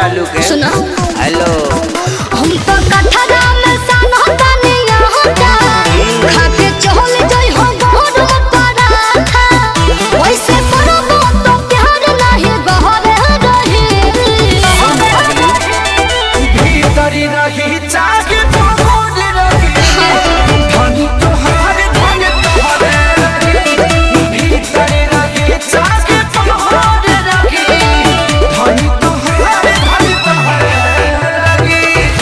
आलू के। सुना हेलो हम तो कठरा में सानो तनिया होता खा के चल जाई हो गोर पराठा वैसे करबो तो प्यार नहीं गहरे रही भीतरी रही चाहे पहुंच रही धनी तोहार धन तोहरे रही भीतरी रही चाहे पहुंच रही धनी तोहार धन तोहरे रही।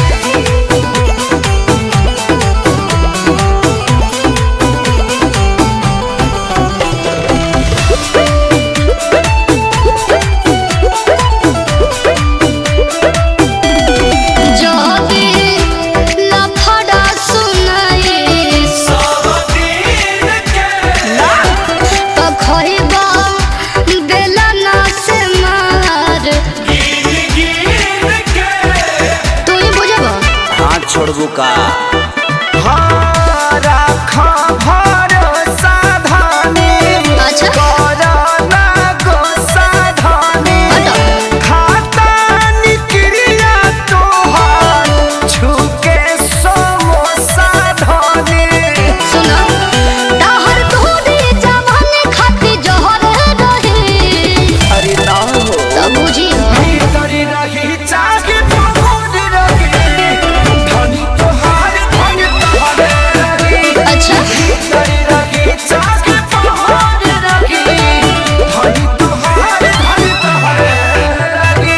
जो भी लफड़ा सुनाई सब दिन के तो खइबा बेला ना से मार गिन गिन के तू ही बुझबा हाथ छोड़बू का। हाँ राखा भरोसा धानी अच्छा करना गोसा धानी हटो खाता निक्रिया तोहार छुके समोसा धानी सुना ताहर तोहरी जवानी खाती जहर रही अरे ना हो तब बुझी भीतरी रही चाहे पहुंच रही धनी तोहार धन तोहरे रही अच्छा भीतरी रही चाहे पहुंच रही धनी तोहार धन तोहरे रही।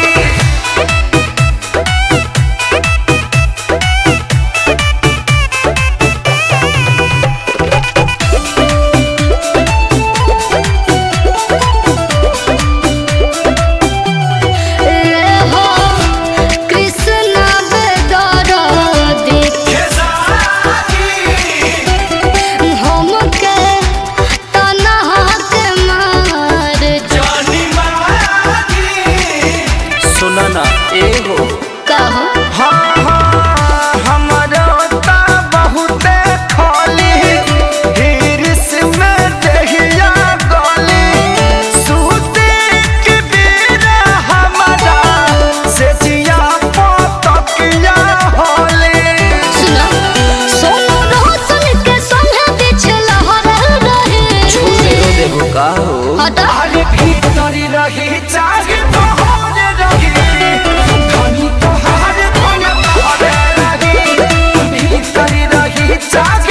रे हो कृष्ण बेदरदी हमके तनहा के मार सुना ना ए हो कहो हमरो ता बहुते खाली हिरिस में दहिया गली सूते के बेरा हमारा से जिया पतकिया होले सुना सोनू रोशन के संगे पीछे लहर रही छोड़ देबू का हो। हटा अरे भीतरी रही चाहे पहुंच रही धनी तोहार धन तोहरे रही भीतरी रही चाहे